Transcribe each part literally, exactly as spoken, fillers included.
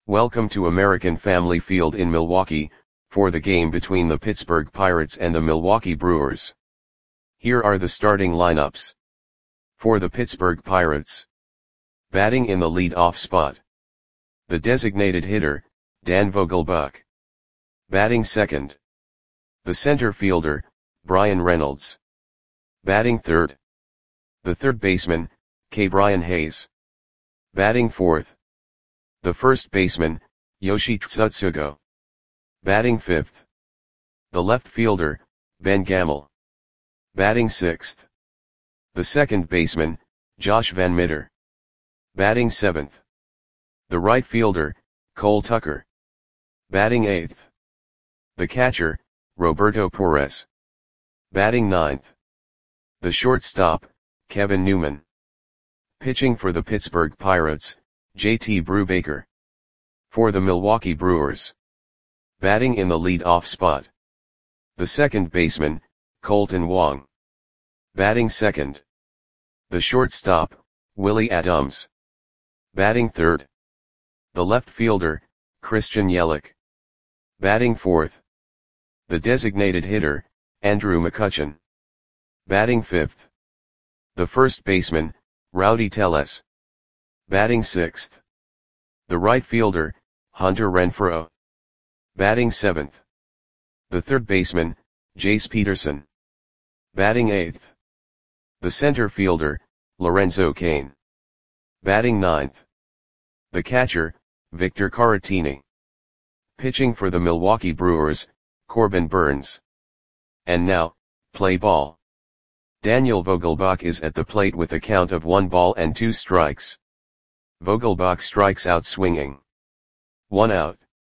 Welcome to American Family Field in Milwaukee, for the game between the Pittsburgh Pirates and the Milwaukee Brewers. Here are the starting lineups. For the Pittsburgh Pirates. Batting in the lead-off spot. The designated hitter, Dan Vogelbach. Batting second. The center fielder, Bryan Reynolds. Batting third. The third baseman, Ke'Bryan Hayes. Batting fourth. The first baseman, Yoshi Tsutsugo. Batting fifth. The left fielder, Ben Gamel. Batting sixth. The second baseman, Josh Van Meter. Batting seventh. The right fielder, Cole Tucker. Batting eighth. The catcher, Roberto Perez. Batting ninth. The shortstop, Kevin Newman. Pitching for the Pittsburgh Pirates, J T Brubaker. For the Milwaukee Brewers. Batting in the lead-off spot. The second baseman, Colton Wong. Batting second. The shortstop, Willie Adams. Batting third. The left fielder, Christian Yelich. Batting fourth. The designated hitter, Andrew McCutchen. Batting fifth. The first baseman, Rowdy Tellez. Batting sixth. The right fielder, Hunter Renfroe. Batting seventh. The third baseman, Jace Peterson. Batting eighth. The center fielder, Lorenzo Cain. Batting ninth. The catcher, Victor Caratini. Pitching for the Milwaukee Brewers, Corbin Burnes. And now, play ball. Daniel Vogelbach is at the plate with a count of one ball and two strikes. Vogelbach strikes out swinging. One out.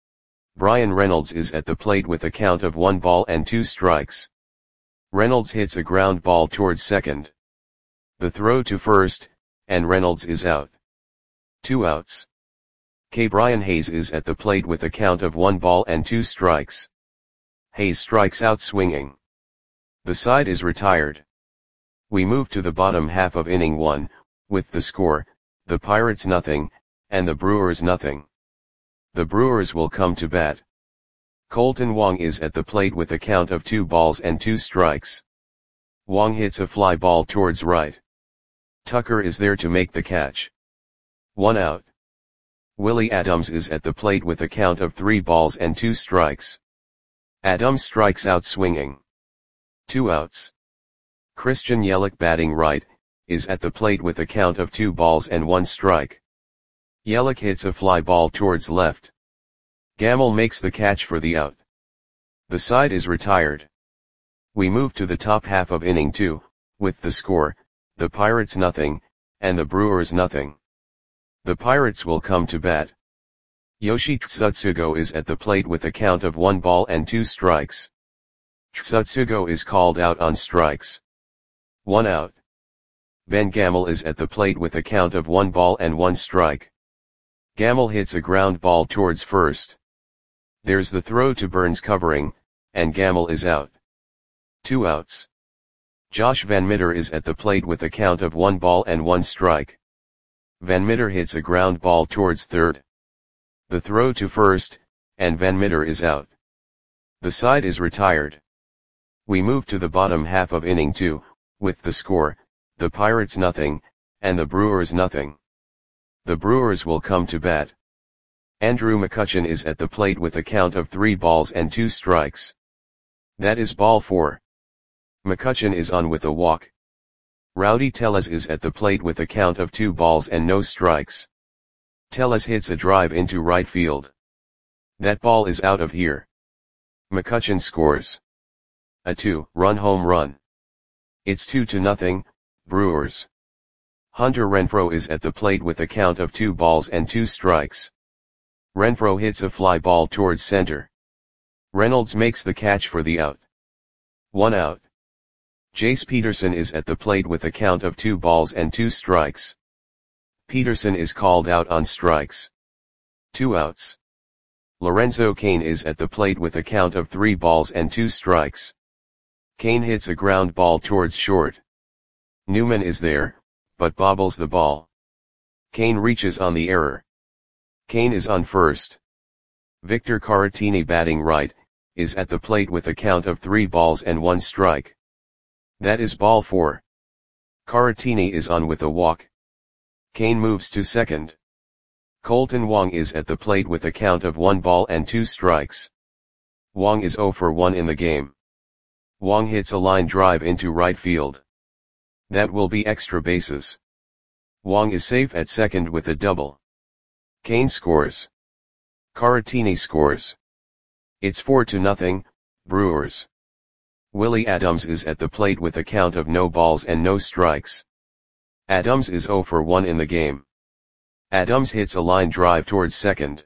Bryan Reynolds is at the plate with a count of one ball and two strikes. Reynolds hits a ground ball towards second. The throw to first, and Reynolds is out. Two outs. Ke'Bryan Hayes is at the plate with a count of one ball and two strikes. Hayes strikes out swinging. The side is retired. We move to the bottom half of inning one, with the score, the Pirates nothing, and the Brewers nothing. The Brewers will come to bat. Colton Wong is at the plate with a count of two balls and two strikes. Wong hits a fly ball towards right. Tucker is there to make the catch. One out. Willie Adams is at the plate with a count of three balls and two strikes. Adams strikes out swinging. Two outs. Christian Yelich, batting right, is at the plate with a count of two balls and one strike. Yelich hits a fly ball towards left. Gamel makes the catch for the out. The side is retired. We move to the top half of inning two, with the score, the Pirates nothing, and the Brewers nothing. The Pirates will come to bat. Yoshi Tsutsugo is at the plate with a count of one ball and two strikes. Tsutsugo is called out on strikes. One out. Ben Gamel is at the plate with a count of one ball and one strike. Gamel hits a ground ball towards first. There's the throw to Burnes covering, and Gamel is out. Two outs. Josh Van Meter is at the plate with a count of one ball and one strike. Van Meter hits a ground ball towards third. The throw to first, and Van Meter is out. The side is retired. We move to the bottom half of inning two, with the score, the Pirates nothing, and the Brewers nothing. The Brewers will come to bat. Andrew McCutchen is at the plate with a count of three balls and two strikes. That is ball four. McCutchen is on with a walk. Rowdy Tellez is at the plate with a count of two balls and no strikes. Tellez hits a drive into right field. That ball is out of here. McCutchen scores a two-run home run. It's two to nothing, Brewers. Hunter Renfroe is at the plate with a count of two balls and two strikes. Renfroe hits a fly ball towards center. Reynolds makes the catch for the out. One out. Jace Peterson is at the plate with a count of two balls and two strikes. Peterson is called out on strikes. Two outs. Lorenzo Cain is at the plate with a count of three balls and two strikes. Cain hits a ground ball towards short. Newman is there, but bobbles the ball. Cain reaches on the error. Kane is on first. Victor Caratini batting right, is at the plate with a count of three balls and one strike. That is ball four. Caratini is on with a walk. Kane moves to second. Colton Wong is at the plate with a count of one ball and two strikes. Wong is zero for one in the game. Wong hits a line drive into right field. That will be extra bases. Wong is safe at second with a double. Kane scores. Caratini scores. It's four to nothing, Brewers. Willie Adams is at the plate with a count of no balls and no strikes. Adams is zero for one in the game. Adams hits a line drive towards second.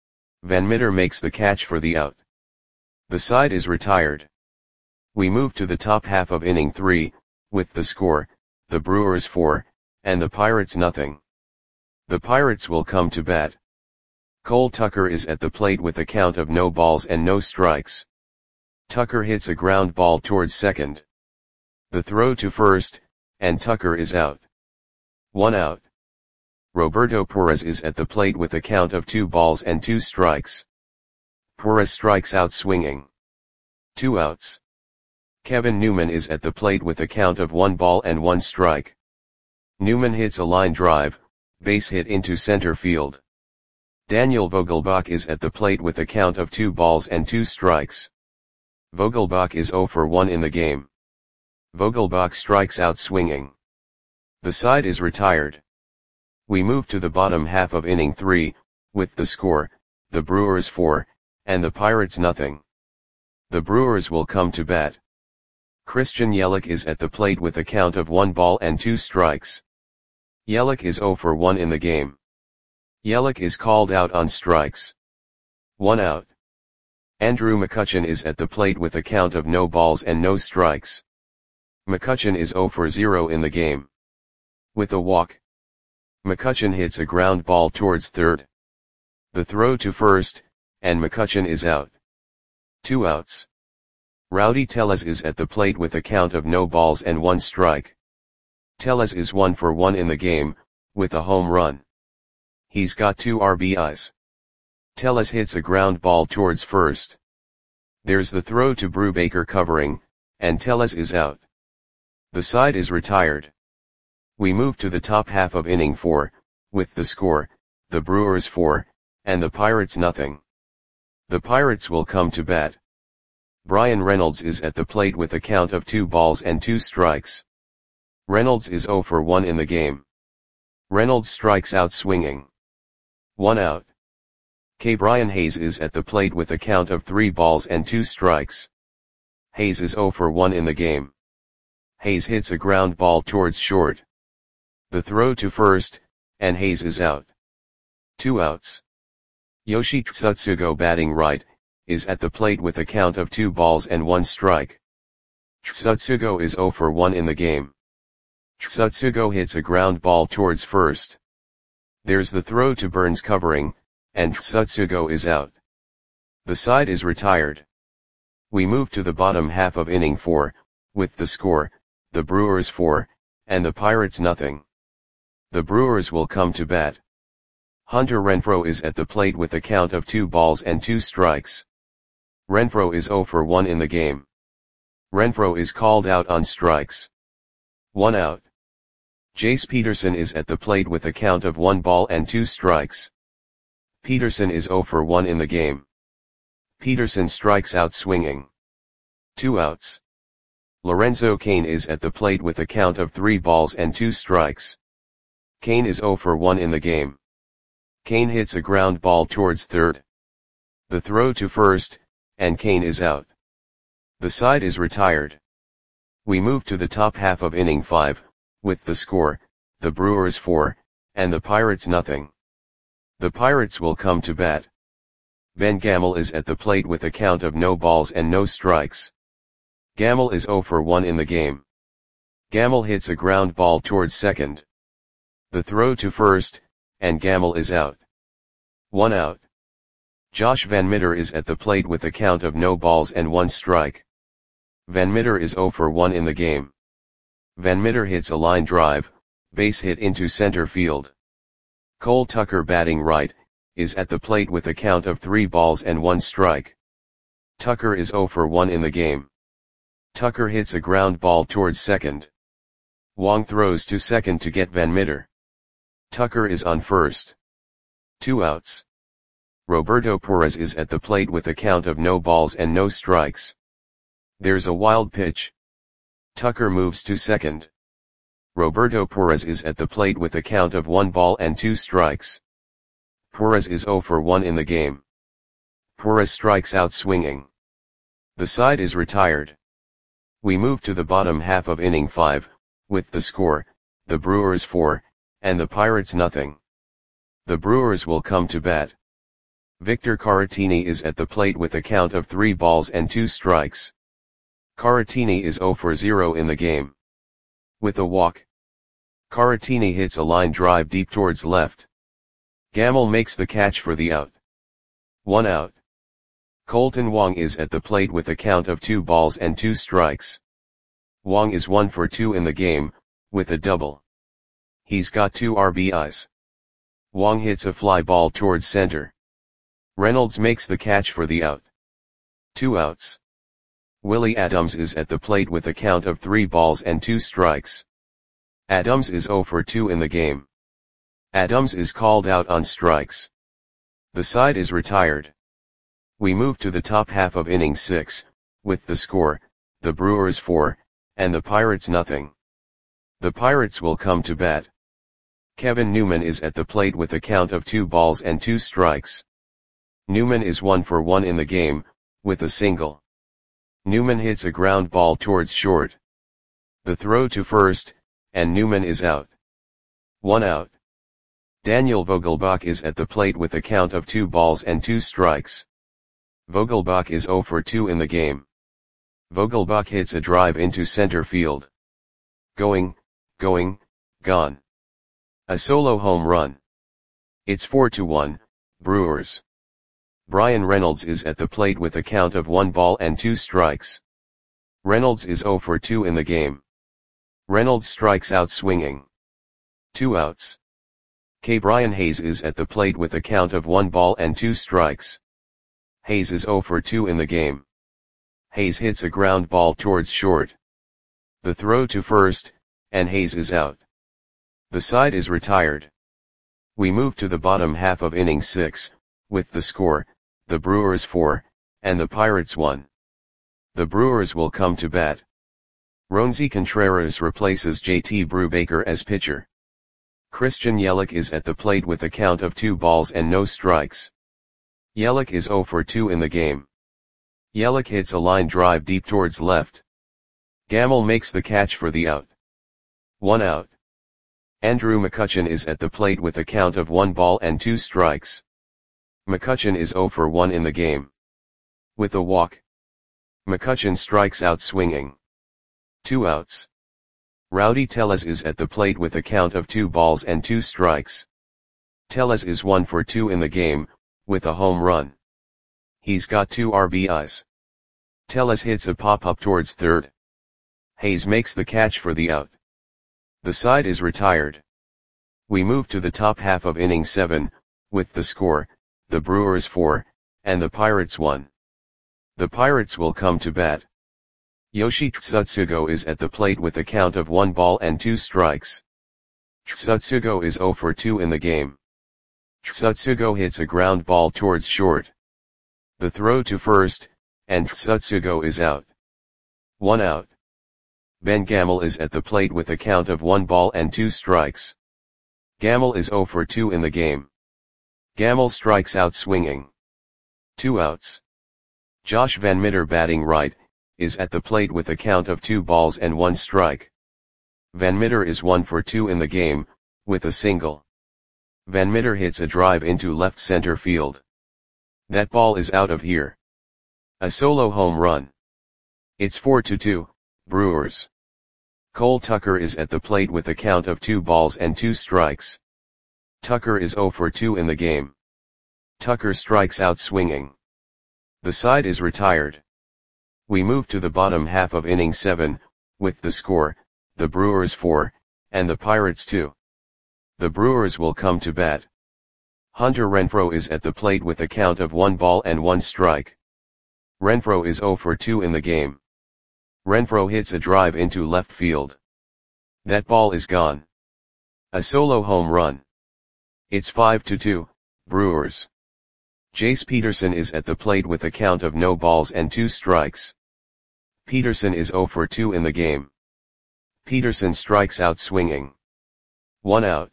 Van Meter makes the catch for the out. The side is retired. We move to the top half of inning three, with the score, the Brewers four, and the Pirates nothing. The Pirates will come to bat. Cole Tucker is at the plate with a count of no balls and no strikes. Tucker hits a ground ball towards second. The throw to first, and Tucker is out. One out. Roberto Perez is at the plate with a count of two balls and two strikes. Perez strikes out swinging. Two outs. Kevin Newman is at the plate with a count of one ball and one strike. Newman hits a line drive, base hit into center field. Daniel Vogelbach is at the plate with a count of two balls and two strikes. Vogelbach is zero for one in the game. Vogelbach strikes out swinging. The side is retired. We move to the bottom half of inning three, with the score, the Brewers four, and the Pirates nothing. The Brewers will come to bat. Christian Yelich is at the plate with a count of one ball and two strikes. Yelich is zero for one in the game. Yelich is called out on strikes. One out. Andrew McCutchen is at the plate with a count of no balls and no strikes. McCutchen is zero for zero in the game. With a walk. McCutchen hits a ground ball towards third. The throw to first, and McCutchen is out. Two outs. Rowdy Tellez is at the plate with a count of no balls and one strike. Tellez is one for one in the game, with a home run. He's got two R B Is. Tellez hits a ground ball towards first. There's the throw to Brubaker covering, and Tellez is out. The side is retired. We move to the top half of inning four, with the score, the Brewers four, and the Pirates nothing. The Pirates will come to bat. Brian Reynolds is at the plate with a count of two balls and two strikes. Reynolds is zero for one in the game. Reynolds strikes out swinging. One out. K. Brian Hayes is at the plate with a count of three balls and two strikes. Hayes is zero for one in the game. Hayes hits a ground ball towards short. The throw to first, and Hayes is out. Two outs. Yoshi Tsutsugo batting right, is at the plate with a count of two balls and one strike. Tsutsugo is zero for one in the game. Tsutsugo hits a ground ball towards first. There's the throw to Burns covering, and Tsutsugo is out. The side is retired. We move to the bottom half of inning four, with the score, the Brewers four, and the Pirates nothing. The Brewers will come to bat. Hunter Renfroe is at the plate with a count of two balls and two strikes. Renfroe is zero for one in the game. Renfroe is called out on strikes. One out. Jace Peterson is at the plate with a count of one ball and two strikes. Peterson is zero for one in the game. Peterson strikes out swinging. Two outs. Lorenzo Cain is at the plate with a count of three balls and two strikes. Cain is zero for one in the game. Cain hits a ground ball towards third. The throw to first, and Cain is out. The side is retired. We move to the top half of inning five, with the score, the Brewers four, and the Pirates nothing. The Pirates will come to bat. Ben Gamel is at the plate with a count of no balls and no strikes. Gamel is zero for one in the game. Gamel hits a ground ball towards second. The throw to first, and Gamel is out. One out. Josh Van Meter is at the plate with a count of no balls and one strike. Van Meter is zero for one in the game. Van Meter hits a line drive, base hit into center field. Cole Tucker batting right, is at the plate with a count of three balls and one strike. Tucker is zero for one in the game. Tucker hits a ground ball towards second. Wong throws to second to get Van Meter. Tucker is on first. Two outs. Roberto Perez is at the plate with a count of no balls and no strikes. There's a wild pitch. Tucker moves to second. Roberto Perez is at the plate with a count of one ball and two strikes. Perez is zero for one in the game. Perez strikes out swinging. The side is retired. We move to the bottom half of inning five, with the score, the Brewers four, and the Pirates nothing. The Brewers will come to bat. Victor Caratini is at the plate with a count of three balls and two strikes. Caratini is zero for zero in the game. With a walk. Caratini hits a line drive deep towards left. Gamble makes the catch for the out. One out. Colton Wong is at the plate with a count of two balls and two strikes. Wong is one for two in the game, with a double. He's got two R B Is. Wong hits a fly ball towards center. Reynolds makes the catch for the out. Two outs. Willie Adams is at the plate with a count of three balls and two strikes. Adams is zero for two in the game. Adams is called out on strikes. The side is retired. We move to the top half of inning six, with the score, the Brewers four, and the Pirates nothing. The Pirates will come to bat. Kevin Newman is at the plate with a count of two balls and two strikes. Newman is one for one in the game, with a single. Newman hits a ground ball towards short. The throw to first, and Newman is out. One out. Daniel Vogelbach is at the plate with a count of two balls and two strikes. Vogelbach is zero for two in the game. Vogelbach hits a drive into center field. Going, going, gone. A solo home run. It's four to one, Brewers. Brian Reynolds is at the plate with a count of one ball and two strikes. Reynolds is zero for two in the game. Reynolds strikes out swinging. Two outs. K. Brian Hayes is at the plate with a count of one ball and two strikes. Hayes is zero for two in the game. Hayes hits a ground ball towards short. The throw to first, and Hayes is out. The side is retired. We move to the bottom half of inning six, with the score, the Brewers four, and the Pirates one. The Brewers will come to bat. Roansy Contreras replaces J T Brubaker as pitcher. Christian Yelich is at the plate with a count of two balls and no strikes. Yelich is zero for two in the game. Yelich hits a line drive deep towards left. Gamble makes the catch for the out. One out. Andrew McCutchen is at the plate with a count of one ball and two strikes. McCutchen is zero for one in the game. With a walk. McCutchen strikes out swinging. Two outs. Rowdy Tellez is at the plate with a count of two balls and two strikes. Tellez is one for two in the game, with a home run. He's got two R B Is. Tellez hits a pop-up towards third. Hayes makes the catch for the out. The side is retired. We move to the top half of inning seven, with the score, the Brewers four, and the Pirates one. The Pirates will come to bat. Yoshi Tsutsugo is at the plate with a count of one ball and two strikes. Tsutsugo is zero for two in the game. Tsutsugo hits a ground ball towards short. The throw to first, and Tsutsugo is out. One out. Ben Gamel is at the plate with a count of one ball and two strikes. Gamel is zero for two in the game. Gamel strikes out swinging. Two outs. Josh Van Meter batting right, is at the plate with a count of two balls and one strike. Van Meter is one for two in the game, with a single. Van Meter hits a drive into left center field. That ball is out of here. A solo home run. It's four to two, Brewers. Cole Tucker is at the plate with a count of two balls and two strikes. Tucker is zero for two in the game. Tucker strikes out swinging. The side is retired. We move to the bottom half of inning seven, with the score, the Brewers four, and the Pirates two. The Brewers will come to bat. Hunter Renfroe is at the plate with a count of one ball and one strike. Renfroe is zero for two in the game. Renfroe hits a drive into left field. That ball is gone. A solo home run. It's five to two, Brewers. Jace Peterson is at the plate with a count of no balls and two strikes. Peterson is zero for two in the game. Peterson strikes out swinging. One out.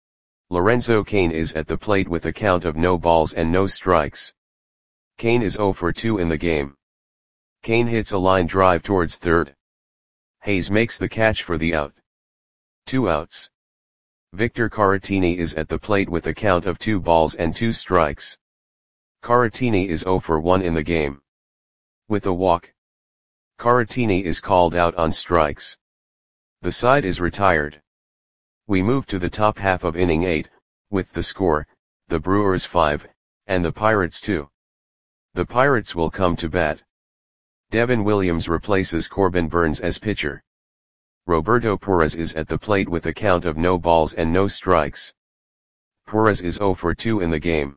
Lorenzo Cain is at the plate with a count of no balls and no strikes. Cain is zero for two in the game. Cain hits a line drive towards third. Hayes makes the catch for the out. Two outs. Victor Caratini is at the plate with a count of two balls and two strikes. Caratini is zero for one in the game. With a walk. Caratini is called out on strikes. The side is retired. We move to the top half of inning eight, with the score, the Brewers five, and the Pirates two. The Pirates will come to bat. Devin Williams replaces Corbin Burnes as pitcher. Roberto Perez is at the plate with a count of no balls and no strikes. Perez is zero for two in the game.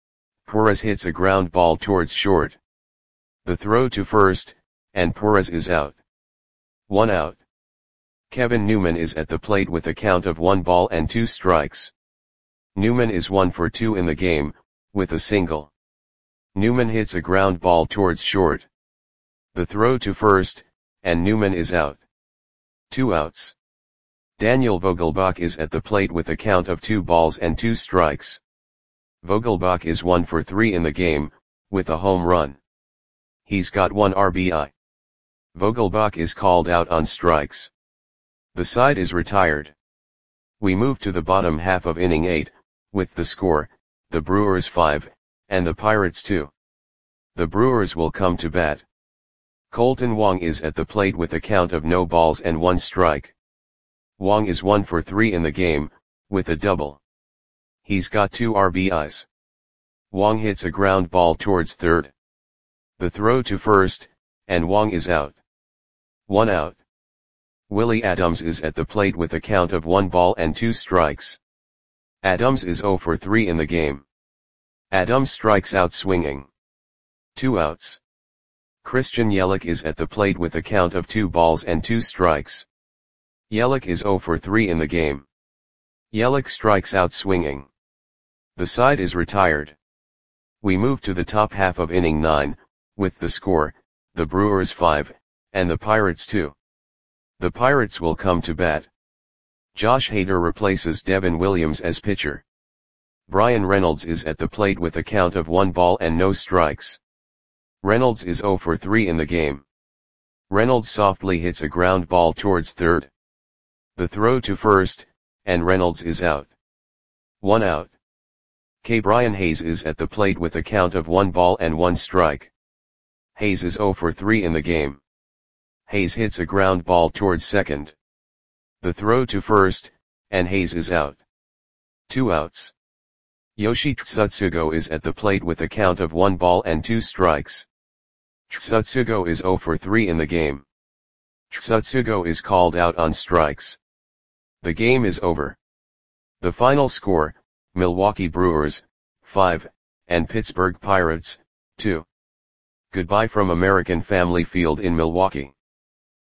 Perez hits a ground ball towards short. The throw to first, and Perez is out. One out. Kevin Newman is at the plate with a count of one ball and two strikes. Newman is one for two in the game, with a single. Newman hits a ground ball towards short. The throw to first, and Newman is out. Two outs. Daniel Vogelbach is at the plate with a count of two balls and two strikes. Vogelbach is one for three in the game, with a home run. He's got one R B I. Vogelbach is called out on strikes. The side is retired. We move to the bottom half of inning eight, with the score, the Brewers five, and the Pirates two. The Brewers will come to bat. Colton Wong is at the plate with a count of no balls and one strike. Wong is one for three in the game, with a double. He's got two R B Is. Wong hits a ground ball towards third. The throw to first, and Wong is out. One out. Willie Adams is at the plate with a count of one ball and two strikes. Adams is zero for three in the game. Adams strikes out swinging. Two outs. Christian Yelich is at the plate with a count of two balls and two strikes. Yelich is zero for three in the game. Yelich strikes out swinging. The side is retired. We move to the top half of inning nine, with the score, the Brewers five, and the Pirates two. The Pirates will come to bat. Josh Hader replaces Devin Williams as pitcher. Brian Reynolds is at the plate with a count of one ball and no strikes. Reynolds is zero for three in the game. Reynolds softly hits a ground ball towards third. The throw to first, and Reynolds is out. One out. K. Brian Hayes is at the plate with a count of one ball and one strike. Hayes is zero for three in the game. Hayes hits a ground ball towards second. The throw to first, and Hayes is out. Two outs. Yoshi Tsutsugo is at the plate with a count of one ball and two strikes. Tsutsugo is zero for three in the game. Tsutsugo is called out on strikes. The game is over. The final score, Milwaukee Brewers, five, and Pittsburgh Pirates, two. Goodbye from American Family Field in Milwaukee.